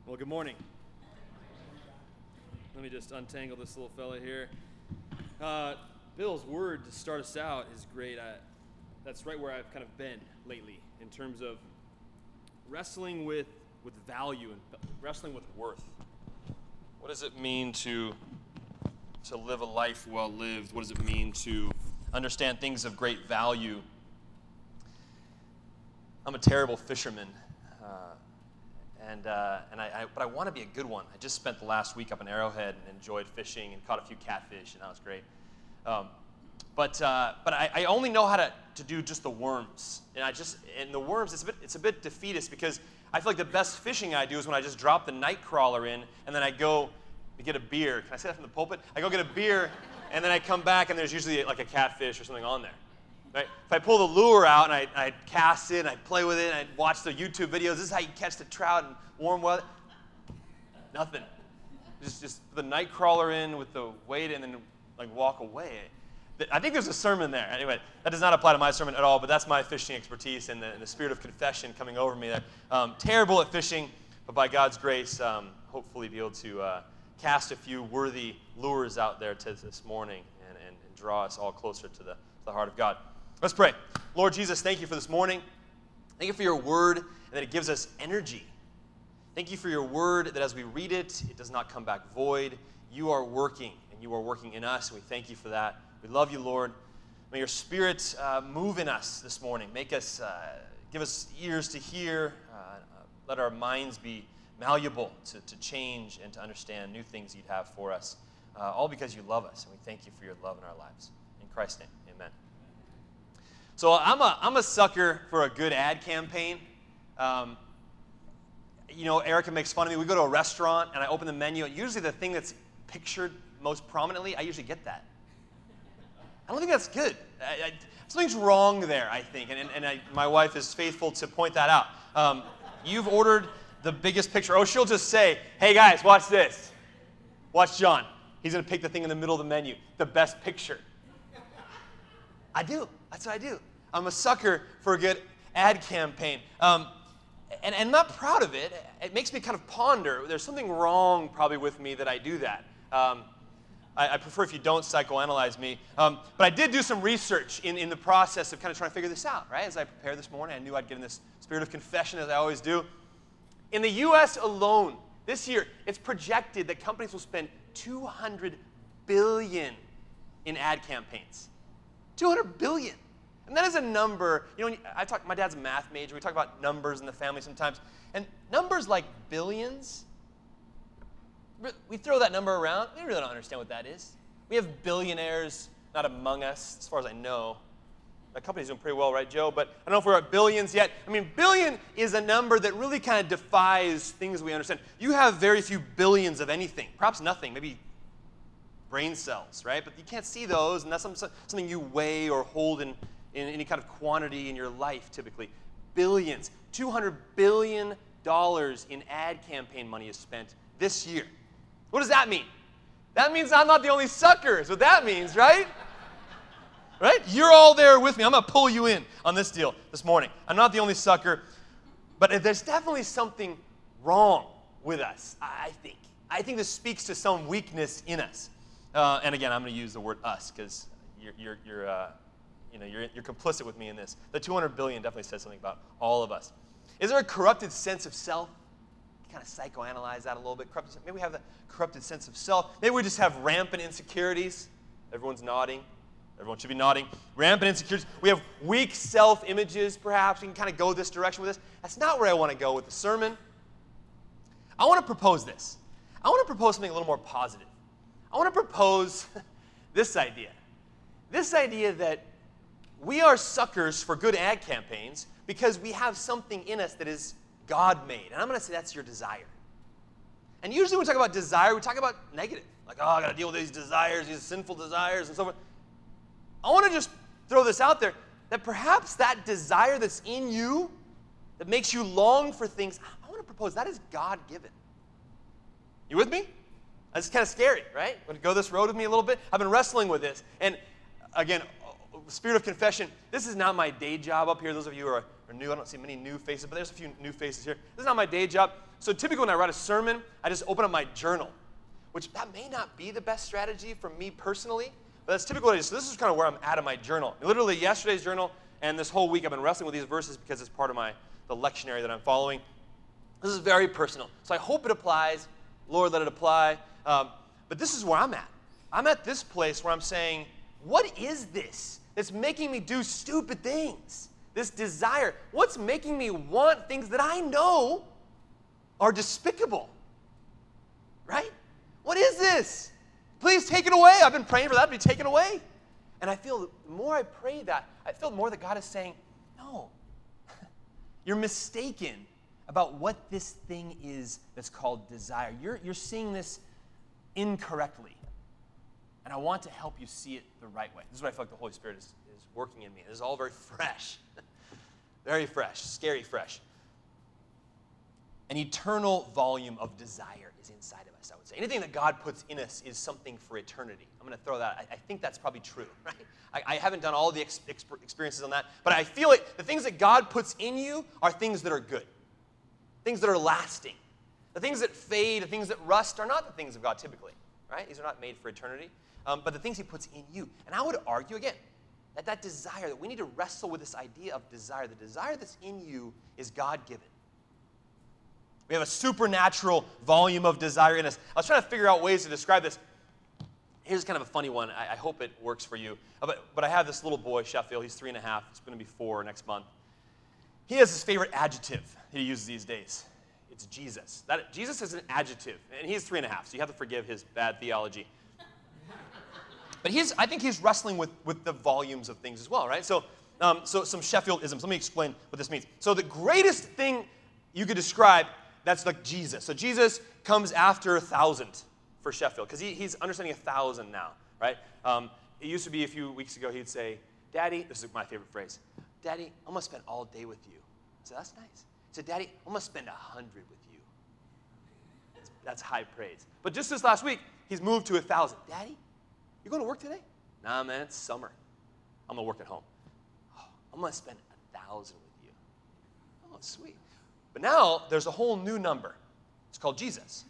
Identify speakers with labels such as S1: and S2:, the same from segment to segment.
S1: Well, good morning. Let me just untangle this little fella here. Bill's word to start us out is great. That's right where I've kind of been lately in terms of wrestling with value and wrestling with worth. What does it mean to live a life well lived? What does it mean to understand things of great value? I'm a terrible fisherman. But I want to be a good one. I just spent the last week up in Arrowhead and enjoyed fishing and caught a few catfish, and that was great. But I only know how to do just the worms, and the worms it's a bit defeatist because I feel like the best fishing I do is when I just drop the night crawler in and then I go to get a beer. Can I say that from the pulpit? I go get a beer and then I come back and there's usually like a catfish or something on there. Right? If I pull the lure out and I cast it and I play with it and I watch the YouTube videos, this is how you catch the trout in warm weather. Nothing. Just put the night crawler in with the weight and then like walk away. I think there's a sermon there. Anyway, that does not apply to my sermon at all, but that's my fishing expertise and the spirit of confession coming over me. Terrible at fishing, but by God's grace, hopefully be able to cast a few worthy lures out there to this morning and draw us all closer to the heart of God. Let's pray. Lord Jesus, thank you for this morning. Thank you for your word and that it gives us energy. Thank you for your word that as we read it, it does not come back void. You are working, and you are working in us, and we thank you for that. We love you, Lord. May your Spirit move in us this morning. Make us, give us ears to hear. Let our minds be malleable to change and to understand new things you'd have for us, all because you love us, and we thank you for your love in our lives. In Christ's name, amen. So I'm a sucker for a good ad campaign. Erica makes fun of me. We go to a restaurant, and I open the menu, and usually the thing that's pictured most prominently, I usually get that. I don't think that's good. Something's wrong there, I think, and my wife is faithful to point that out. You've ordered the biggest picture. Oh, she'll just say, hey, guys, watch this. Watch John. He's going to pick the thing in the middle of the menu, the best picture. I do. That's what I do. I'm a sucker for a good ad campaign. And I'm not proud of it. It makes me kind of ponder. There's something wrong probably with me that I do that. I prefer if you don't psychoanalyze me. But I did do some research in the process of kind of trying to figure this out, right? As I prepared this morning, I knew I'd get in this spirit of confession as I always do. In the U.S. alone, this year, it's projected that companies will spend $200 billion in ad campaigns. $200 billion. And that is a number, my dad's a math major. We talk about numbers in the family sometimes. And numbers like billions, we throw that number around. We really don't understand what that is. We have billionaires not among us, as far as I know. That company's doing pretty well, right, Joe? But I don't know if we're at billions yet. I mean, billion is a number that really kind of defies things we understand. You have very few billions of anything, perhaps nothing, maybe brain cells, right? But you can't see those, and that's something you weigh or hold in any kind of quantity in your life, typically. Billions. $200 billion in ad campaign money is spent this year. What does that mean? That means I'm not the only sucker, is what that means, right? Right? You're all there with me. I'm going to pull you in on this deal this morning. I'm not the only sucker, but there's definitely something wrong with us, I think. I think this speaks to some weakness in us. And again, I'm going to use the word us because you're complicit with me in this. The $200 billion definitely says something about all of us. Is there a corrupted sense of self? Kind of psychoanalyze that a little bit. Maybe we have the corrupted sense of self. Maybe we just have rampant insecurities. Everyone's nodding. Everyone should be nodding. Rampant insecurities. We have weak self-images, perhaps. We can kind of go this direction with this. That's not where I want to go with the sermon. I want to propose this. I want to propose something a little more positive. I want to propose this idea. This idea that we are suckers for good ad campaigns because we have something in us that is God-made. And I'm going to say that's your desire. And usually when we talk about desire, we talk about negative. Like, I got to deal with these desires, these sinful desires, and so forth. I want to just throw this out there, that perhaps that desire that's in you, that makes you long for things, I want to propose that is God-given. You with me? That's kind of scary, right? Want to go this road with me a little bit? I've been wrestling with this. And again, spirit of confession, this is not my day job up here. Those of you who are or new. I don't see many new faces, but there's a few new faces here. This is not my day job. So typically when I write a sermon, I just open up my journal, which that may not be the best strategy for me personally, but that's typically what I do. So this is kind of where I'm at in my journal. And literally yesterday's journal and this whole week I've been wrestling with these verses because it's part of the lectionary that I'm following. This is very personal. So I hope it applies. Lord, let it apply. But this is where I'm at. I'm at this place where I'm saying, what is this that's making me do stupid things? This desire. What's making me want things that I know are despicable? Right? What is this? Please take it away. I've been praying for that to be taken away. And I feel the more I pray that, I feel more that God is saying, no, you're mistaken about what this thing is that's called desire. You're seeing this incorrectly. And I want to help you see it the right way. This is what I feel like the Holy Spirit is working in me. This is all very fresh. Very fresh, scary fresh. An eternal volume of desire is inside of us, I would say. Anything that God puts in us is something for eternity. I'm going to throw that. I think that's probably true, right? I haven't done all the experiences on that, but I feel like the things that God puts in you are things that are good, things that are lasting. The things that fade, the things that rust are not the things of God typically, right? These are not made for eternity, but the things he puts in you. And I would argue, again, that desire, that we need to wrestle with this idea of desire. The desire that's in you is God-given. We have a supernatural volume of desire in us. I was trying to figure out ways to describe this. Here's kind of a funny one. I hope it works for you. But I have this little boy, Sheffield. He's 3.5. He's going to be 4 next month. He has his favorite adjective that he uses these days. It's Jesus. Jesus is an adjective, and he's 3.5, so you have to forgive his bad theology. But I think he's wrestling with the volumes of things as well, right? So some Sheffield-isms. Let me explain what this means. So the greatest thing you could describe, that's like Jesus. So Jesus comes after 1,000 for Sheffield, because he's understanding 1,000 now, right? It used to be a few weeks ago, he'd say, Daddy, this is my favorite phrase, Daddy, I'm going to spend all day with you. I said, that's nice. He said, Daddy, I'm going to spend 100 with you. That's high praise. But just this last week, he's moved to 1,000. Daddy, you going to work today? Nah, man, it's summer. I'm going to work at home. Oh, I'm going to spend 1,000 with you. Oh, sweet. But now there's a whole new number. It's called Jesus.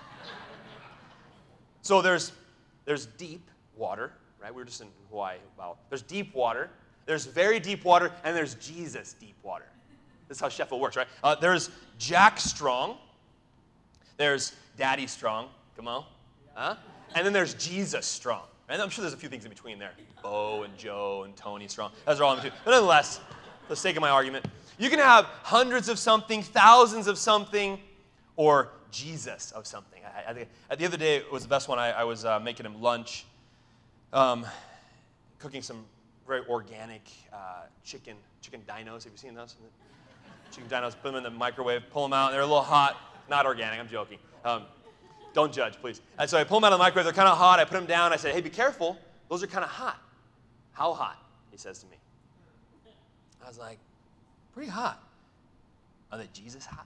S1: So there's deep water, right? We were just in Hawaii. Wow. There's deep water. There's very deep water, and there's Jesus deep water. This is how Sheffield works, right? There's Jack Strong. There's Daddy Strong. Come on. Huh? And then there's Jesus Strong. And I'm sure there's a few things in between there. Bo and Joe and Tony Strong. Those are all in between. But nonetheless, for the sake of my argument, you can have hundreds of something, thousands of something, or Jesus of something. I think the other day it was the best one. I was making him lunch, cooking some very organic chicken dinos. Have you seen those? Chicken dinos, put them in the microwave, pull them out. They're a little hot. Not organic, I'm joking. Don't judge, please. And so I pull them out of the microwave. They're kind of hot. I put them down. I said, hey, be careful. Those are kind of hot. How hot? He says to me. I was like, pretty hot. Are they Jesus hot?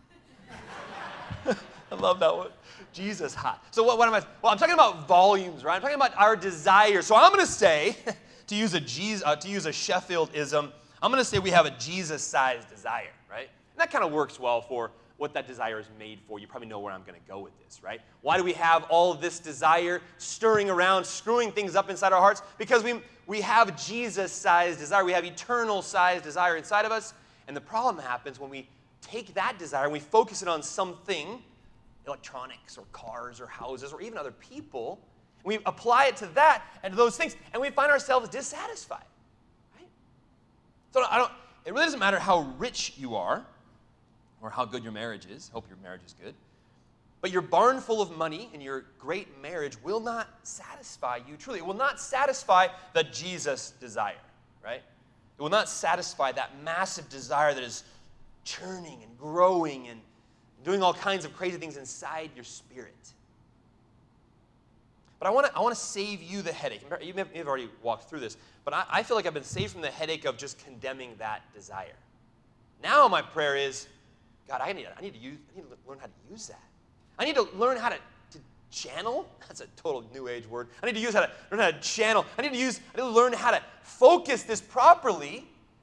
S1: I love that one. Jesus hot. So what am I? Well, I'm talking about volumes, right? I'm talking about our desire. So I'm going to say, to use a Sheffield-ism, I'm going to say we have a Jesus-sized desire, right? And that kind of works well for what that desire is made for. You probably know where I'm going to go with this, right? Why do we have all of this desire stirring around, screwing things up inside our hearts? Because we have Jesus-sized desire. We have eternal-sized desire inside of us. And the problem happens when we take that desire and we focus it on something, electronics or cars or houses or even other people, and we apply it to that and to those things, and we find ourselves dissatisfied, right? So it really doesn't matter how rich you are or how good your marriage is. Hope your marriage is good. But your barn full of money and your great marriage will not satisfy you truly. It will not satisfy the Jesus desire, right? It will not satisfy that massive desire that is churning and growing and doing all kinds of crazy things inside your spirit. But I want to save you the headache. You may have already walked through this, but I feel like I've been saved from the headache of just condemning that desire. Now my prayer is, God, I need to learn how to use that. I need to learn how to channel. That's a total new age word. I need to learn how to channel. I need to learn how to focus this properly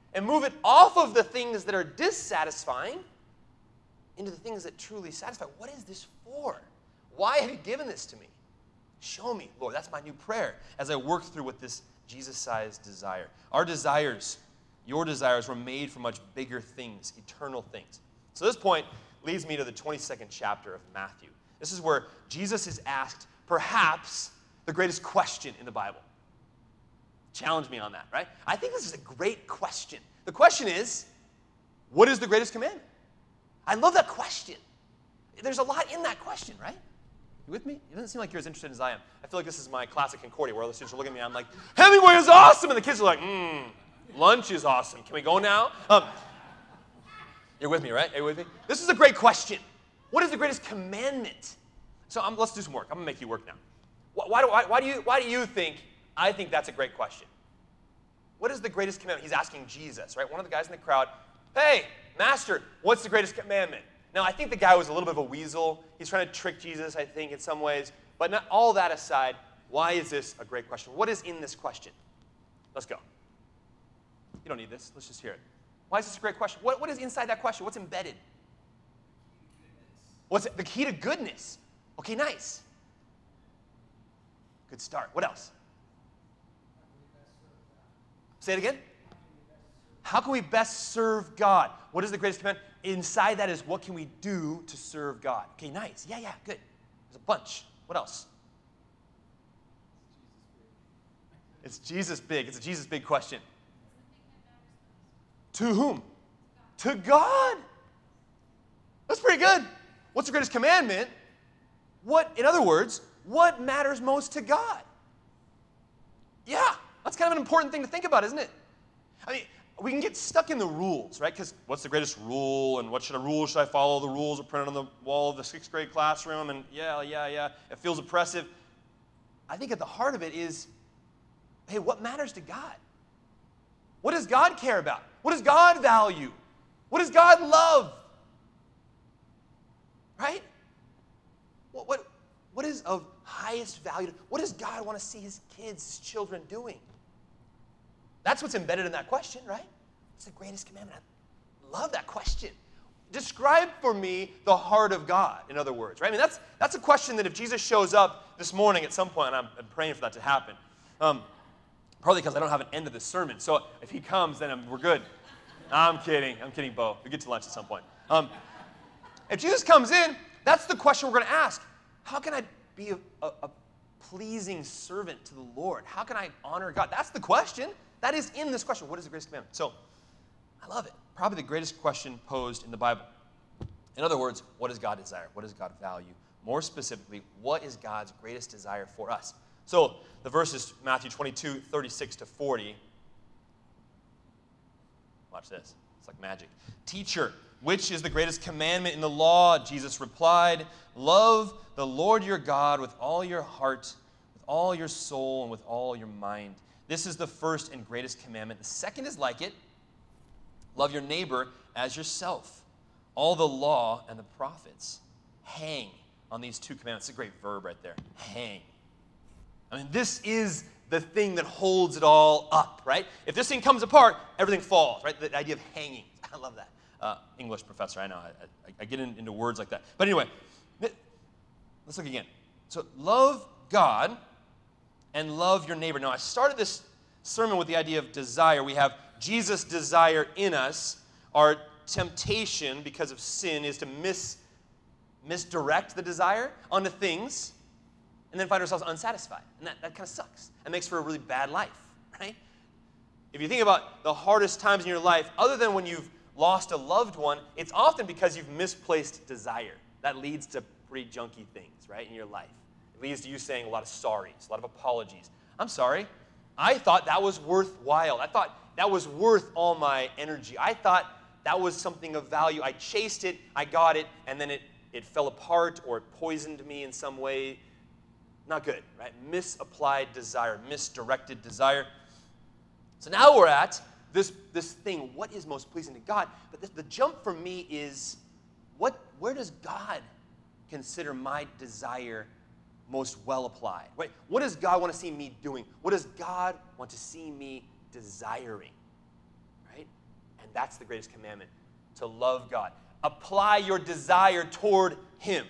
S1: and move it off of the things that are dissatisfying into the things that truly satisfy. What is this for? Why have you given this to me? Show me, Lord. That's my new prayer as I work through with this Jesus-sized desire. Our desires, your desires, were made for much bigger things, eternal things. So this point leads me to the 22nd chapter of Matthew. This is where Jesus is asked perhaps the greatest question in the Bible. Challenge me on that, right? I think this is a great question. The question is, what is the greatest commandment? I love that question. There's a lot in that question, right? You with me? It doesn't seem like you're as interested as I am. I feel like this is my classic Concordia where all the students are looking at me. I'm like, Hemingway is awesome. And the kids are like, lunch is awesome. Can we go now? You're with me, right? Are you with me? This is a great question. What is the greatest commandment? So let's do some work. I'm going to make you work now. Why do you think I think that's a great question? What is the greatest commandment? He's asking Jesus, right? One of the guys in the crowd, hey, Master, what's the greatest commandment? Now, I think the guy was a little bit of a weasel. He's trying to trick Jesus, I think, in some ways. But not all that aside, why is this a great question? What is in this question? Let's go. You don't need this. Let's just hear it. Why is this a great question? What is inside that question? What's embedded? What's it? The key to goodness. Okay, nice. Good start. What else? Say it again. How can we best serve God? What is the greatest commandment? Inside that is what can we do to serve God? Okay, nice. Yeah, good. There's a bunch. What else? It's Jesus big. It's a Jesus big question. To whom? To God. That's pretty good. What's the greatest commandment? In other words, what matters most to God? Yeah, that's kind of an important thing to think about, isn't it? I mean, we can get stuck in the rules, right? Because what's the greatest rule, and what rule should I follow? The rules are printed on the wall of the 6th grade classroom, and yeah. It feels oppressive. I think at the heart of it is, hey, what matters to God? What does God care about? What does God value? What does God love? Right? What is of highest value? What does God want to see his kids, his children doing? That's what's embedded in that question, right? What's the greatest commandment? I love that question. Describe for me the heart of God, in other words, right? I mean, that's a question that if Jesus shows up this morning at some point, and I'm praying for that to happen, partly because I don't have an end to this sermon. So if he comes, then we're good. I'm kidding, Bo. We'll get to lunch at some point. If Jesus comes in, that's the question we're going to ask. How can I be a pleasing servant to the Lord? How can I honor God? That's the question. That is in this question. What is the greatest commandment? So, I love it. Probably the greatest question posed in the Bible. In other words, what does God desire? What does God value? More specifically, what is God's greatest desire for us? So, the verse is Matthew 22, 36 to 40. Watch this. It's like magic. Teacher, which is the greatest commandment in the law? Jesus replied, love the Lord your God with all your heart, with all your soul, and with all your mind. This is the first and greatest commandment. The second is like it. Love your neighbor as yourself. All the law and the prophets hang on these two commandments. It's a great verb right there. Hang. I mean, this is the thing that holds it all up, right? If this thing comes apart, everything falls, right? The idea of hanging. I love that. English professor, I know. I get into words like that. But anyway, let's look again. So love God and love your neighbor. Now, I started this sermon with the idea of desire. We have Jesus' desire in us. Our temptation, because of sin, is to misdirect the desire onto things and then find ourselves unsatisfied. And that kind of sucks. It makes for a really bad life, right? If you think about the hardest times in your life, other than when you've lost a loved one, it's often because you've misplaced desire. That leads to pretty junky things, right, in your life. It leads to you saying a lot of sorries, a lot of apologies. I'm sorry. I thought that was worthwhile. I thought that was worth all my energy. I thought that was something of value. I chased it, I got it, and then it fell apart or it poisoned me in some way. Not good, right? Misapplied desire, misdirected desire. So now we're at this thing, what is most pleasing to God? But the jump for me is, where does God consider my desire most well applied? Right? What does God want to see me doing? What does God want to see me desiring? Right? And that's the greatest commandment, to love God. Apply your desire toward him.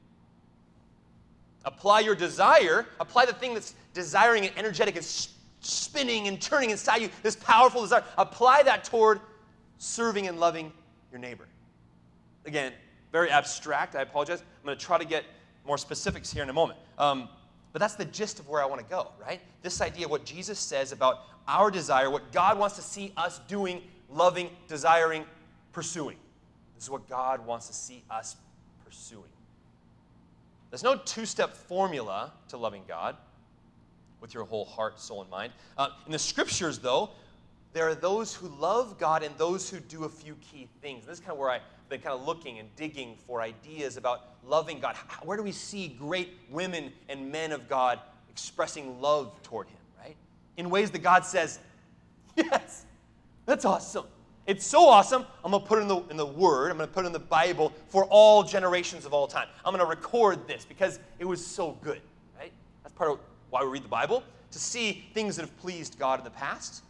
S1: Apply your desire, apply the thing that's desiring and energetic and spinning and turning inside you, this powerful desire. Apply that toward serving and loving your neighbor. Again, very abstract. I apologize. I'm going to try to get more specifics here in a moment. But that's the gist of where I want to go, right? This idea of what Jesus says about our desire, what God wants to see us doing, loving, desiring, pursuing. This is what God wants to see us pursuing. There's no two-step formula to loving God with your whole heart, soul, and mind. In the scriptures, though, there are those who love God and those who do a few key things. And this is kind of where I've been kind of looking and digging for ideas about loving God. Where do we see great women and men of God expressing love toward him, right? In ways that God says, yes, that's awesome. It's so awesome, I'm going to put it in the Word, I'm going to put it in the Bible for all generations of all time. I'm going to record this because it was so good, right? That's part of why we read the Bible, to see things that have pleased God in the past.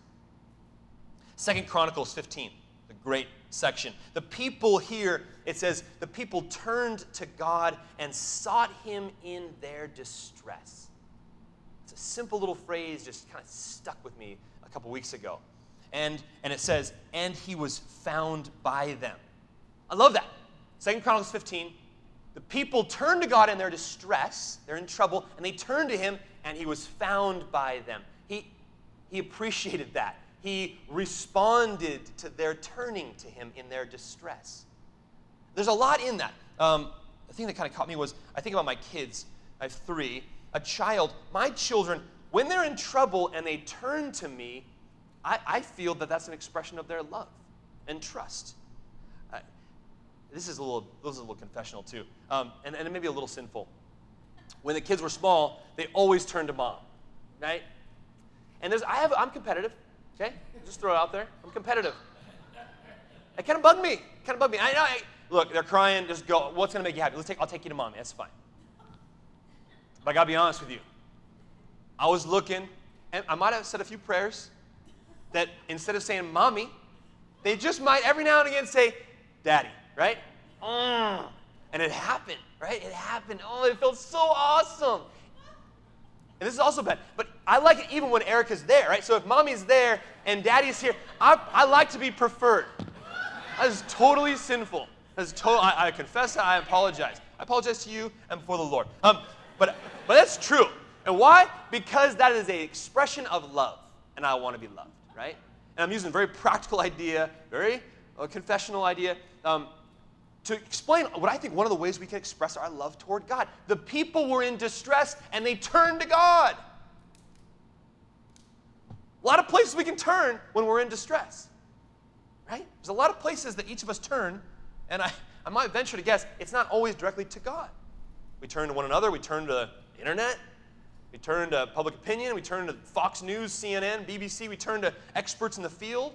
S1: 2 Chronicles 15, the great section. The people here, it says, the people turned to God and sought him in their distress. It's a simple little phrase, just kind of stuck with me a couple weeks ago. And it says, and he was found by them. I love that. 2 Chronicles 15, the people turned to God in their distress, they're in trouble, and they turned to him, and he was found by them. He appreciated that. He responded to their turning to him in their distress. There's a lot in that. The thing that kind of caught me was, I think about my kids. I have 3. A child, my children, when they're in trouble and they turn to me, I feel that that's an expression of their love and trust. This is a little confessional too, and it may be a little sinful. When the kids were small, they always turned to mom, right? And I'm competitive. Okay, just throw it out there. I'm competitive. It kind of bugged me. Look, they're crying. Just go. What's gonna make you happy? I'll take you to mommy. That's fine. But I gotta be honest with you. I was looking, and I might have said a few prayers that instead of saying mommy, they just might every now and again say daddy, right? And it happened, right? It happened. Oh, it felt so awesome. And this is also bad, but I like it even when Erica's there, right? So if mommy's there and daddy's here, I like to be preferred. That is totally sinful. I confess that. I apologize. I apologize to you and before the Lord. But that's true. And why? Because that is an expression of love, and I want to be loved, right? And I'm using a very practical idea, very confessional idea, to explain what I think one of the ways we can express our love toward God. The people were in distress, and they turned to God. A lot of places we can turn when we're in distress, right? There's a lot of places that each of us turn, and I might venture to guess it's not always directly to God. We turn to one another. We turn to the internet. We turn to public opinion. We turn to Fox News, CNN, BBC. We turn to experts in the field.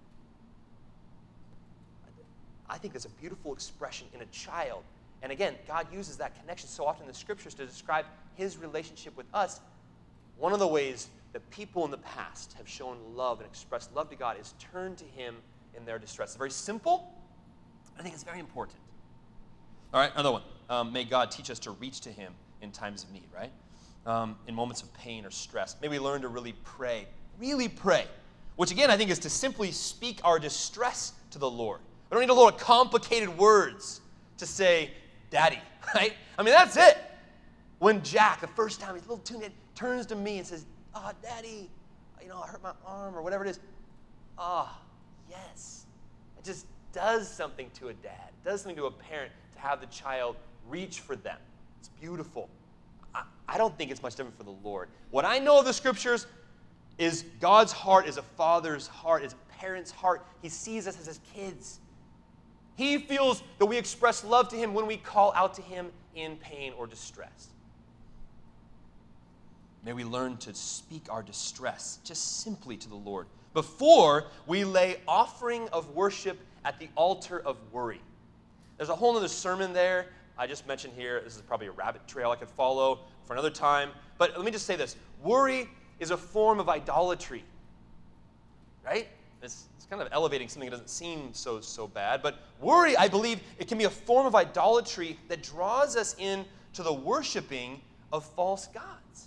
S1: I think that's a beautiful expression in a child. And again, God uses that connection so often in the scriptures to describe his relationship with us. One of the ways that people in the past have shown love and expressed love to God is turn to him in their distress. It's very simple. I think it's very important. All right, another one. May God teach us to reach to him in times of need, right? In moments of pain or stress. May we learn to really pray, which again I think is to simply speak our distress to the Lord. We don't need a lot of complicated words to say, Daddy, right? I mean, that's it. When Jack, the first time, he's a little tuned, turns to me and says, oh, Daddy, I hurt my arm or whatever it is. Oh, yes. It just does something to a dad. It does something to a parent to have the child reach for them. It's beautiful. I don't think it's much different for the Lord. What I know of the scriptures is God's heart is a father's heart, is a parent's heart. He sees us as his kids. He feels that we express love to him when we call out to him in pain or distress. May we learn to speak our distress just simply to the Lord before we lay offering of worship at the altar of worry. There's a whole other sermon there. I just mentioned here, this is probably a rabbit trail I could follow for another time. But let me just say this. Worry is a form of idolatry, right? It's kind of elevating something that doesn't seem so bad. But worry, I believe, it can be a form of idolatry that draws us in to the worshiping of false gods.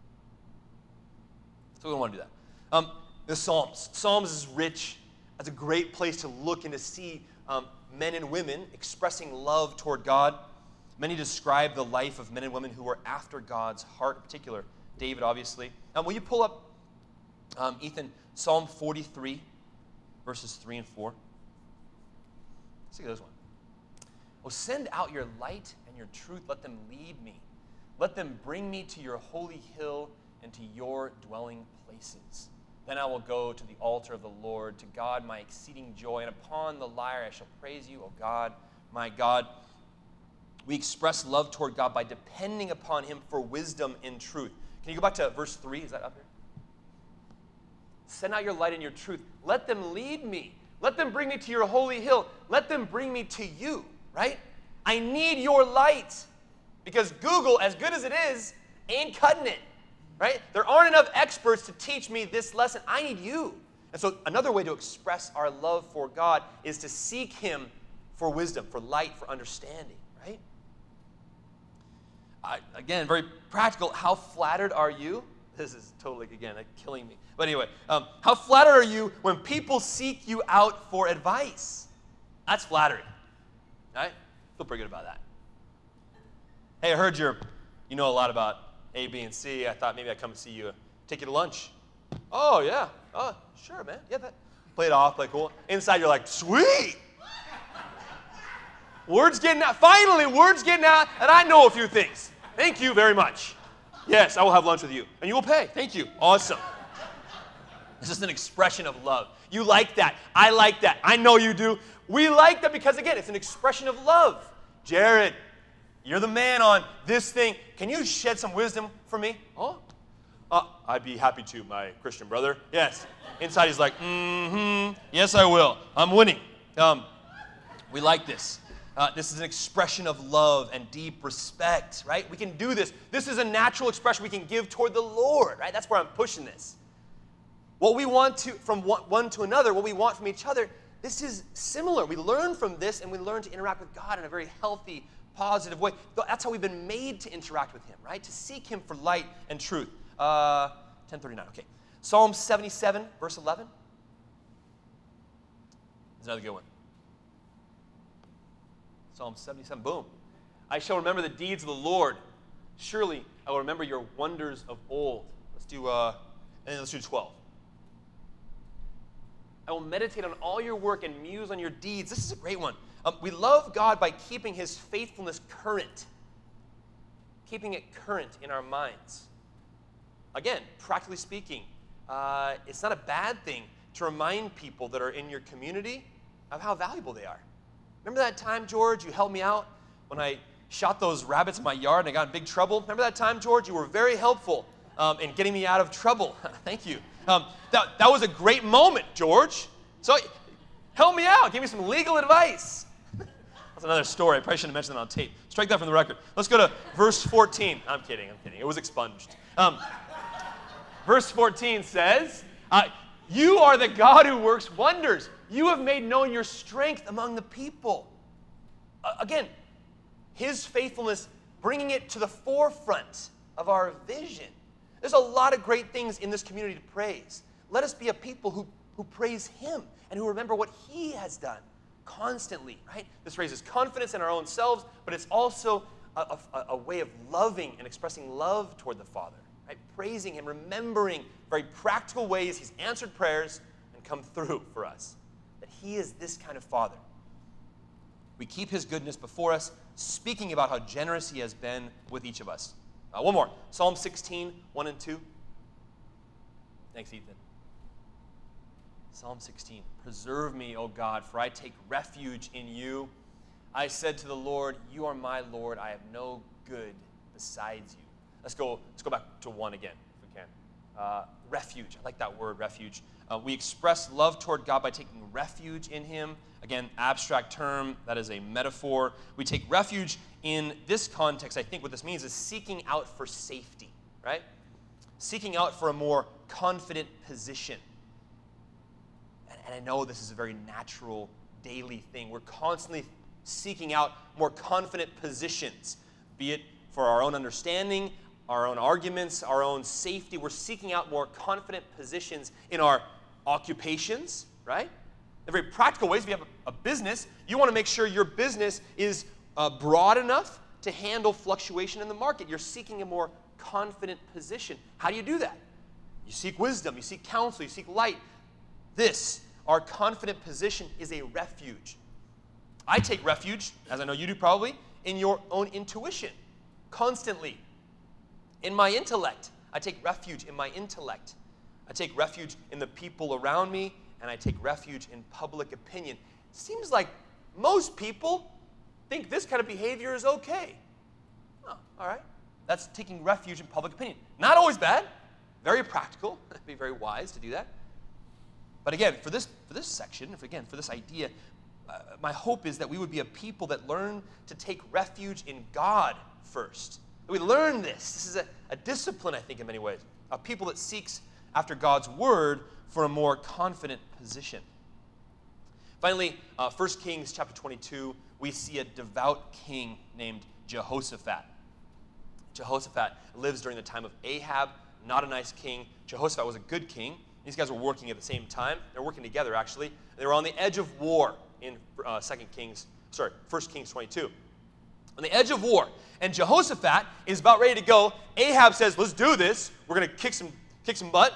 S1: So we don't want to do that. The Psalms. Psalms is rich. That's a great place to look and to see men and women expressing love toward God. Many describe the life of men and women who were after God's heart, in particular, David, obviously. Will you pull up, Ethan, Psalm 43, verses 3 and 4? Let's look at this one. Oh, send out your light and your truth. Let them lead me. Let them bring me to your holy hill and to your dwelling places. Then I will go to the altar of the Lord, to God my exceeding joy, and upon the lyre I shall praise you, O God, my God. We express love toward God by depending upon him for wisdom and truth. Can you go back to verse 3? Is that up here? Send out your light and your truth. Let them lead me. Let them bring me to your holy hill. Let them bring me to you, right? I need your light because Google, as good as it is, ain't cutting it. Right? There aren't enough experts to teach me this lesson. I need you. And so another way to express our love for God is to seek him for wisdom, for light, for understanding, right? Again, very practical. How flattered are you? This is totally, again, killing me. But anyway, how flattered are you when people seek you out for advice? That's flattering, right? Feel pretty good about that. Hey, I heard you know a lot about A, B, and C. I thought maybe I'd come and see you, take you to lunch. Oh, yeah. Oh, sure, man. Yeah, that. Play it off, play cool. Inside, you're like, sweet. Word's getting out. Finally, word's getting out, and I know a few things. Thank you very much. Yes, I will have lunch with you, and you will pay. Thank you. Awesome. This is an expression of love. You like that. I like that. I know you do. We like that because, again, it's an expression of love. Jared, you're the man on this thing. Can you shed some wisdom for me? Oh, I'd be happy to, my Christian brother. Yes. Inside he's like, yes, I will. I'm winning. We like this. This is an expression of love and deep respect, right? We can do this. This is a natural expression we can give toward the Lord, right? That's where I'm pushing this. What we want to, from one to another, what we want from each other, this is similar. We learn from this and we learn to interact with God in a very healthy, positive way. That's how we've been made to interact with him, right? To seek him for light and truth. 1039, okay. Psalm 77, verse 11. That's another good one. Psalm 77, boom. I shall remember the deeds of the Lord. Surely I will remember your wonders of old. Let's do 12. I will meditate on all your work and muse on your deeds. This is a great one. We love God by keeping his faithfulness current. Keeping it current in our minds. Again, practically speaking, it's not a bad thing to remind people that are in your community of how valuable they are. Remember that time, George, you helped me out when I shot those rabbits in my yard and I got in big trouble? Remember that time, George? You were very helpful in getting me out of trouble. Thank you. That was a great moment, George. So help me out. Give me some legal advice. That's another story. I probably shouldn't have mentioned that on tape. Strike that from the record. Let's go to verse 14. I'm kidding. It was expunged. Verse 14 says, you are the God who works wonders. You have made known your strength among the people. Again, his faithfulness, bringing it to the forefront of our vision. There's a lot of great things in this community to praise. Let us be a people who praise him and who remember what he has done constantly, right? This raises confidence in our own selves, but it's also a way of loving and expressing love toward the Father, right? Praising him, remembering very practical ways he's answered prayers and come through for us. That he is this kind of Father. We keep his goodness before us, speaking about how generous he has been with each of us. One more. Psalm 16, 1 and 2. Thanks, Ethan. Psalm 16. Preserve me, O God, for I take refuge in you. I said to the Lord, you are my Lord. I have no good besides you. Let's go back to 1 again, if we can. Refuge. I like that word, refuge. We express love toward God by taking refuge in him. Again, abstract term. That is a metaphor. We take refuge in this context. I think what this means is seeking out for safety, right? Seeking out for a more confident position. And I know this is a very natural, daily thing. We're constantly seeking out more confident positions, be it for our own understanding, our own arguments, our own safety. We're seeking out more confident positions in our occupations, right? In very practical ways, if you have a business, you want to make sure your business is broad enough to handle fluctuation in the market. You're seeking a more confident position. How do you do that? You seek wisdom, you seek counsel, you seek light. This, our confident position, is a refuge. I take refuge, as I know you do probably, in your own intuition, constantly. In my intellect, I take refuge in my intellect. I take refuge in the people around me, and I take refuge in public opinion. Seems like most people think this kind of behavior is okay. Oh, all right. That's taking refuge in public opinion. Not always bad. Very practical. It'd be very wise to do that. But again, for this section, for this idea, my hope is that we would be a people that learn to take refuge in God first. That we learn this. This is a discipline, I think, in many ways. A people that seeks after God's word for a more confident position. Finally, 1 Kings chapter 22, we see a devout king named Jehoshaphat. Jehoshaphat lives during the time of Ahab, not a nice king. Jehoshaphat was a good king. These guys were working at the same time. They're working together, actually. They were on the edge of war in 1 Kings 22. On the edge of war. And Jehoshaphat is about ready to go. Ahab says, let's do this. We're going to kick some butt.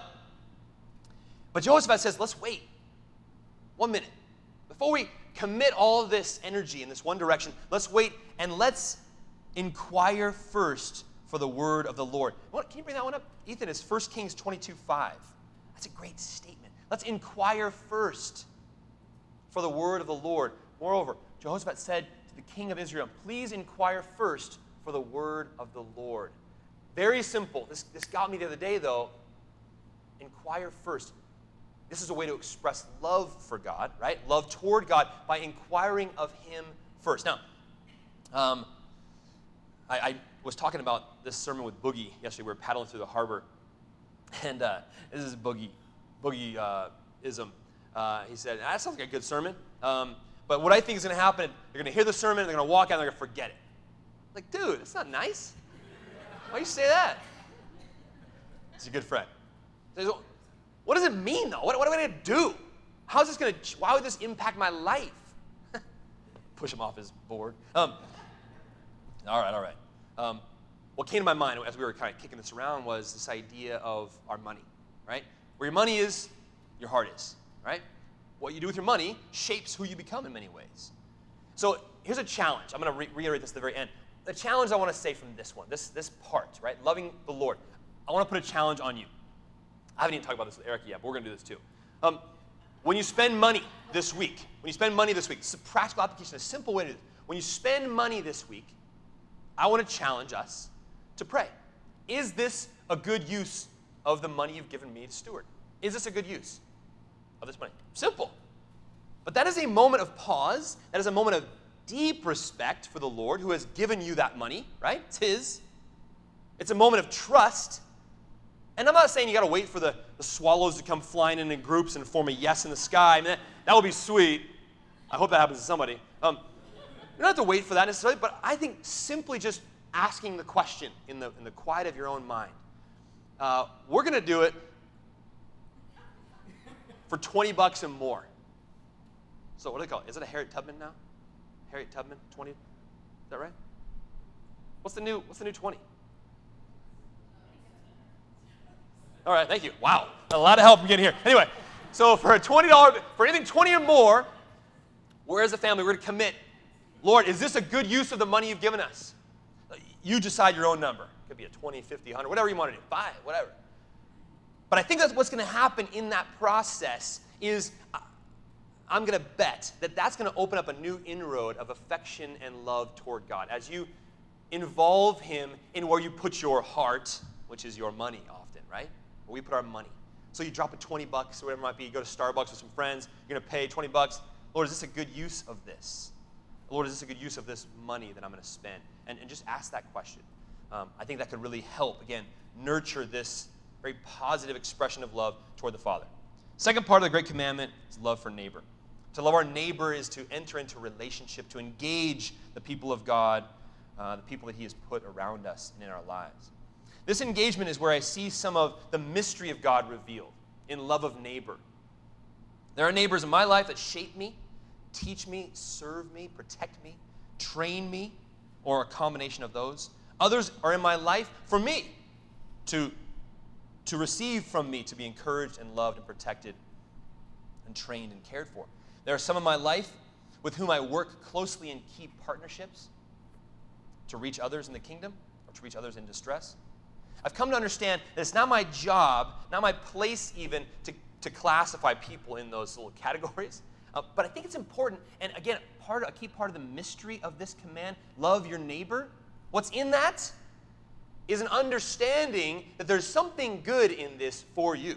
S1: But Jehoshaphat says, let's wait 1 minute. Before we commit all this energy in this one direction, let's wait and let's inquire first for the word of the Lord. Can you bring that one up? Ethan, it's 1 Kings 22:5. That's a great statement. Let's inquire first for the word of the Lord. Moreover, Jehoshaphat said to the king of Israel, please inquire first for the word of the Lord. Very simple. This got me the other day, though. Inquire first. This is a way to express love for God, right? Love toward God by inquiring of him first. Now, I was talking about this sermon with Boogie yesterday. We were paddling through the harbor. And this is Boogie-ism. He said, that sounds like a good sermon. But what I think is going to happen, they're going to hear the sermon, they're going to walk out, and they're going to forget it. Like, dude, that's not nice. Why do you say that? He's a good friend. He says, what does it mean, though? What am I going to do? Why would this impact my life? Push him off his board. All right. What came to my mind as we were kind of kicking this around was this idea of our money, right? Where your money is, your heart is, right? What you do with your money shapes who you become in many ways. So here's a challenge. I'm going to reiterate this at the very end. The challenge I want to say from this one, this part, right? Loving the Lord. I want to put a challenge on you. I haven't even talked about this with Eric yet, but we're going to do this too. When you spend money this week, it's a practical application, a simple way to do this. When you spend money this week, I want to challenge us to pray. Is this a good use of the money you've given me to steward? Is this a good use of this money? Simple. But that is a moment of pause. That is a moment of deep respect for the Lord who has given you that money, right? It's his. It's a moment of trust. And I'm not saying you got to wait for the swallows to come flying in groups and form a yes in the sky. I mean, that would be sweet. I hope that happens to somebody. You don't have to wait for that necessarily, but I think simply just asking the question in the quiet of your own mind. We're going to do it for $20 and more. So what do they call it? Is it a Harriet Tubman now? Harriet Tubman, 20? Is that right? What's the new 20? All right, thank you. Wow, a lot of help from getting here. Anyway, so for for anything 20 or more, we're as a family, we're going to commit. Lord, is this a good use of the money you've given us? You decide your own number. It could be a 20, 50, 100, whatever you want to do. 5, whatever. But I think that's what's going to happen in that process is I'm going to bet that that's going to open up a new inroad of affection and love toward God. As you involve him in where you put your heart, which is your money often, right? Where we put our money. So you drop a $20 or whatever it might be. You go to Starbucks with some friends. You're going to pay $20. Lord, is this a good use of this? Lord, is this a good use of this money that I'm going to spend? And just ask that question. I think that could really help, again, nurture this very positive expression of love toward the Father. Second part of the Great Commandment is love for neighbor. To love our neighbor is to enter into relationship, to engage the people of God, the people that he has put around us and in our lives. This engagement is where I see some of the mystery of God revealed in love of neighbor. There are neighbors in my life that shape me, teach me, serve me, protect me, train me, or a combination of those. Others are in my life for me, to receive from me, to be encouraged and loved and protected and trained and cared for. There are some in my life with whom I work closely in key partnerships to reach others in the kingdom or to reach others in distress. I've come to understand that it's not my job, not my place even, to classify people in those little categories. But I think it's important, and again, a key part of the mystery of this command, love your neighbor, what's in that is an understanding that there's something good in this for you.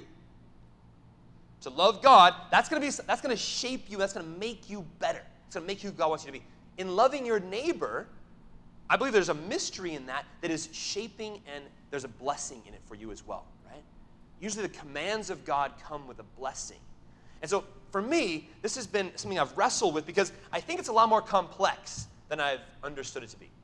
S1: To love God, that's going to shape you, that's going to make you better. It's going to make you who God wants you to be. In loving your neighbor, I believe there's a mystery in that is shaping, and there's a blessing in it for you as well, right? Usually the commands of God come with a blessing. And so for me, this has been something I've wrestled with because I think it's a lot more complex than I've understood it to be.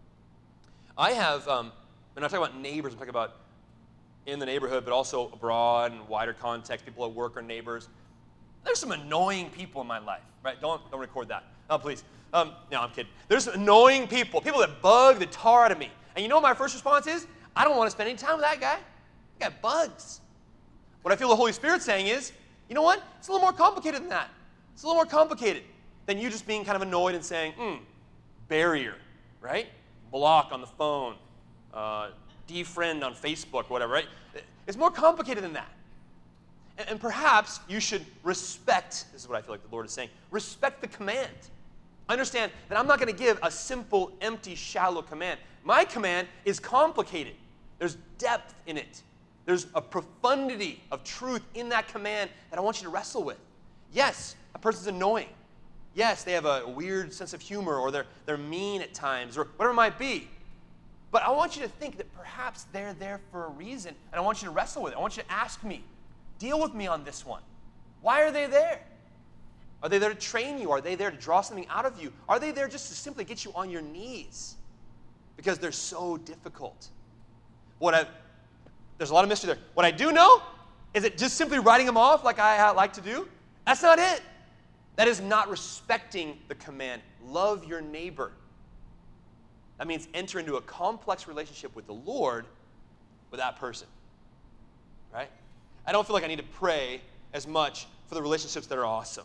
S1: I have, when I'm talking about neighbors, I'm talking about in the neighborhood, but also abroad and wider context, people at work are neighbors. There's some annoying people in my life, right? Don't record that. Oh, please. No, I'm kidding. There's some annoying people that bug the tar out of me. And you know what my first response is? I don't want to spend any time with that guy. That guy bugs. What I feel the Holy Spirit saying is, you know what? It's a little more complicated than that. It's a little more complicated than you just being kind of annoyed and saying, barrier, right? Block on the phone, defriend on Facebook, whatever, right? It's more complicated than that. And perhaps you should respect, this is what I feel like the Lord is saying, respect the command. Understand that I'm not going to give a simple, empty, shallow command. My command is complicated. There's depth in it. There's a profundity of truth in that command that I want you to wrestle with. Yes, a person's annoying. Yes, they have a weird sense of humor, or they're mean at times, or whatever it might be. But I want you to think that perhaps they're there for a reason, and I want you to wrestle with it. I want you to ask me, deal with me on this one. Why are they there? Are they there to train you? Are they there to draw something out of you? Are they there just to simply get you on your knees? Because they're so difficult. There's a lot of mystery there. What I do know is that just simply writing them off like I like to do, that's not it. That is not respecting the command. Love your neighbor. That means enter into a complex relationship with the Lord with that person. Right? I don't feel like I need to pray as much for the relationships that are awesome.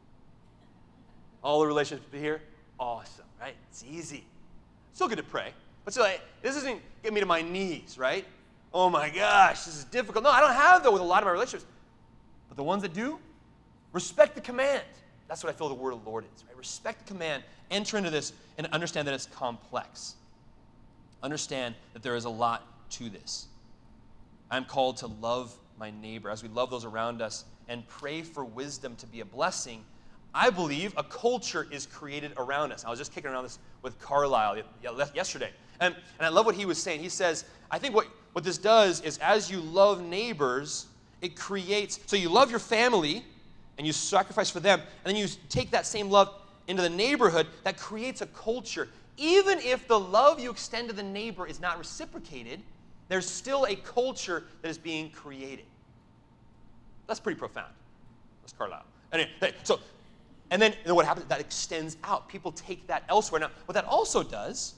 S1: All the relationships here, awesome, right? It's easy. Still good to pray. But still, this doesn't get me to my knees, right? Oh my gosh, this is difficult. No, I don't have that with a lot of my relationships. But the ones that do, respect the command. That's what I feel the word of the Lord is, right? Respect the command, enter into this, and understand that it's complex. Understand that there is a lot to this. I'm called to love my neighbor as we love those around us and pray for wisdom to be a blessing. I believe a culture is created around us. I was just kicking around this with Carlisle yesterday. And I love what he was saying. He says, I think what this does is as you love neighbors, it creates, so you love your family and you sacrifice for them, and then you take that same love into the neighborhood, that creates a culture. Even if the love you extend to the neighbor is not reciprocated, there's still a culture that is being created. That's pretty profound. That's Carlisle. Anyway, and then what happens, that extends out. People take that elsewhere. Now, what that also does,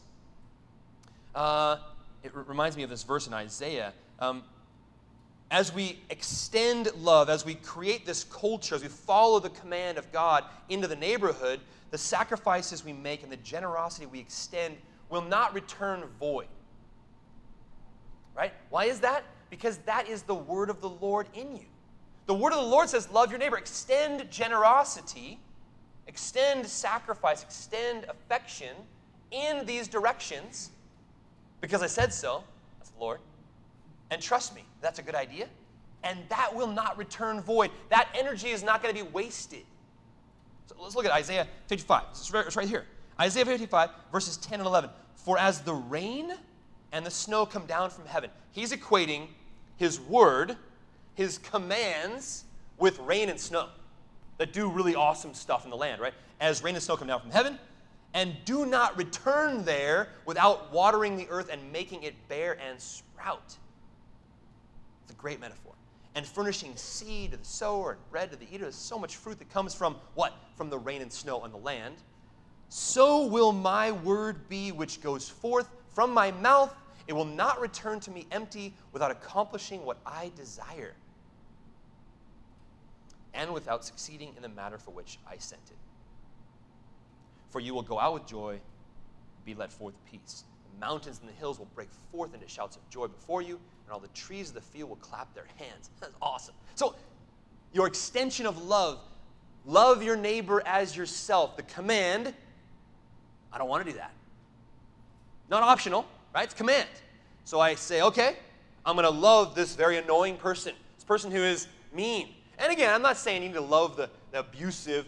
S1: it reminds me of this verse in Isaiah. As we extend love, as we create this culture, as we follow the command of God into the neighborhood, the sacrifices we make and the generosity we extend will not return void. Right? Why is that? Because that is the word of the Lord in you. The word of the Lord says, love your neighbor. Extend generosity, extend sacrifice, extend affection in these directions because I said so. That's the Lord. And trust me, that's a good idea. And that will not return void. That energy is not going to be wasted. So let's look at Isaiah 55. It's right here. Isaiah 55, verses 10 and 11. For as the rain and the snow come down from heaven. He's equating his word, his commands, with rain and snow that do really awesome stuff in the land, right? As rain and snow come down from heaven, and do not return there without watering the earth and making it bear and sprout. It's a great metaphor. And furnishing seed to the sower and bread to the eater. There's so much fruit that comes from what? From the rain and snow on the land. So will my word be which goes forth from my mouth. It will not return to me empty without accomplishing what I desire, and without succeeding in the matter for which I sent it. For you will go out with joy, be led forth with peace. The mountains and the hills will break forth into shouts of joy before you, and all the trees of the field will clap their hands. That's awesome. So your extension of love your neighbor as yourself. The command, I don't want to do that. Not optional, right? It's command. So I say, okay, I'm going to love this very annoying person, this person who is mean. And again, I'm not saying you need to love the abusive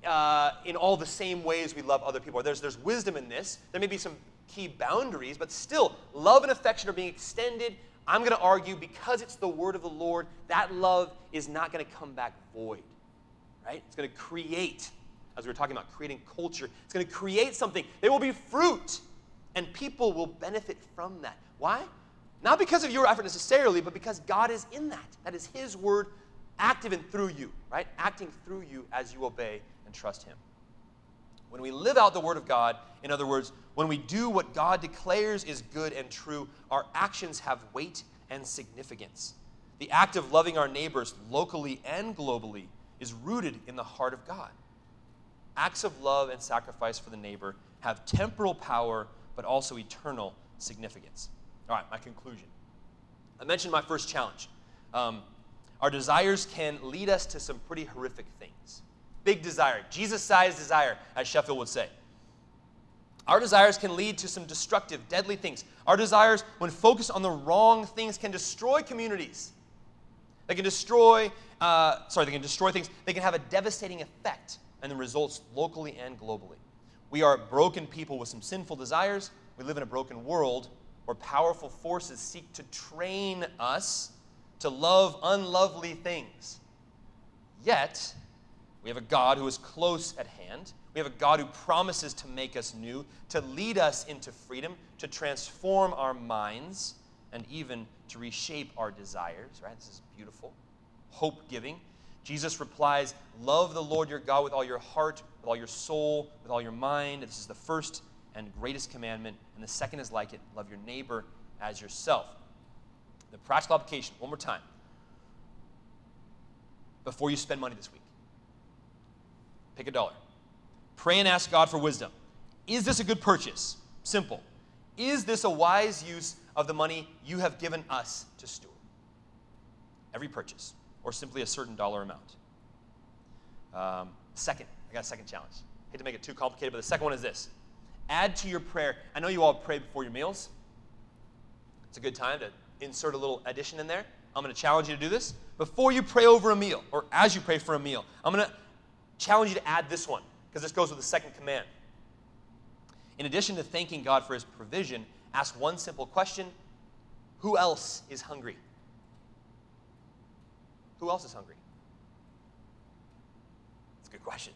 S1: in all the same ways we love other people. There's wisdom in this. There may be some key boundaries, but still, love and affection are being extended. I'm going to argue because it's the word of the Lord, that love is not going to come back void, right? It's going to create, as we were talking about creating culture, it's going to create something. There will be fruit, and people will benefit from that. Why? Not because of your effort necessarily, but because God is in that. That is his word active and through you, right? Acting through you as you obey and trust him. When we live out the word of God, in other words, when we do what God declares is good and true, our actions have weight and significance. The act of loving our neighbors locally and globally is rooted in the heart of God. Acts of love and sacrifice for the neighbor have temporal power, but also eternal significance. All right, my conclusion. I mentioned my first challenge. Our desires can lead us to some pretty horrific things. Big desire, Jesus-sized desire, as Sheffield would say. Our desires can lead to some destructive, deadly things. Our desires, when focused on the wrong things, can destroy communities. They can destroy things. They can have a devastating effect and the results locally and globally. We are broken people with some sinful desires. We live in a broken world where powerful forces seek to train us to love unlovely things. Yet, we have a God who is close at hand. We have a God who promises to make us new, to lead us into freedom, to transform our minds, and even to reshape our desires, right? This is beautiful. Hope-giving. Jesus replies, love the Lord your God with all your heart, with all your soul, with all your mind. This is the first and greatest commandment. And the second is like it, love your neighbor as yourself. The practical application, one more time. Before you spend money this week, pick $1. Pray and ask God for wisdom. Is this a good purchase? Simple. Is this a wise use of the money you have given us to steward? Every purchase, or simply a certain dollar amount. Second, I got a second challenge. Hate to make it too complicated, but the second one is this. Add to your prayer. I know you all pray before your meals. It's a good time to insert a little addition in there. I'm going to challenge you to do this. Before you pray over a meal, or as you pray for a meal, I'm going to challenge you to add this one, because this goes with the second command. In addition to thanking God for his provision, ask one simple question. Who else is hungry? Who else is hungry? It's a good question.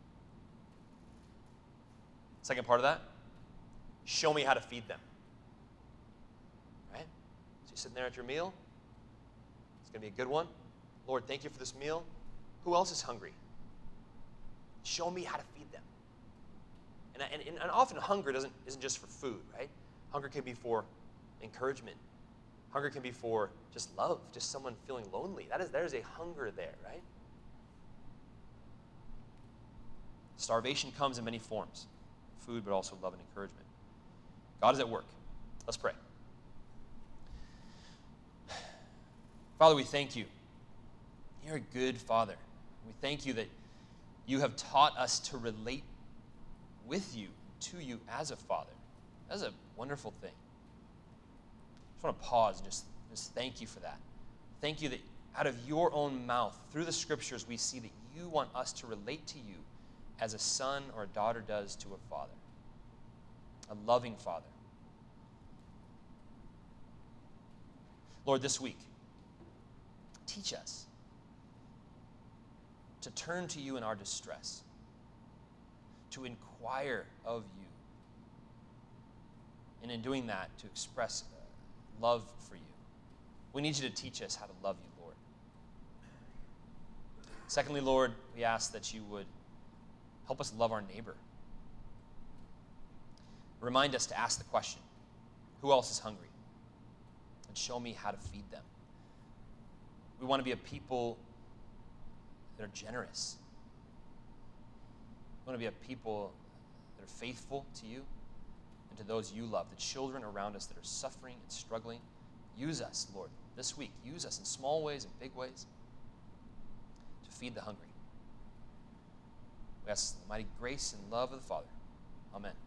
S1: Second part of that, show me how to feed them. Right? So you're sitting there at your meal. It's going to be a good one. Lord, thank you for this meal. Who else is hungry? Show me how to feed them. And often hunger isn't just for food, right? Hunger can be for encouragement. Hunger can be for just love, just someone feeling lonely. There's a hunger there, right? Starvation comes in many forms. Food, but also love and encouragement. God is at work. Let's pray. Father, we thank you. You're a good Father. We thank you that you have taught us to relate with you, to you as a Father. That's a wonderful thing. I just want to pause and just thank you for that. Thank you that out of your own mouth, through the scriptures, we see that you want us to relate to you as a son or a daughter does to a father, a loving Father. Lord, this week, teach us.
S2: to turn to you in our distress, to inquire of you, and in doing that, to express love for you. We need you to teach us how to love you, Lord. Secondly, Lord, we ask that you would help us love our neighbor. Remind us to ask the question, who else is hungry? And show me how to feed them. We want to be a people that are generous. We want to be a people that are faithful to you and to those you love, the children around us that are suffering and struggling. Use us, Lord, this week. Use us in small ways and big ways to feed the hungry. We ask the mighty grace and love of the Father. Amen.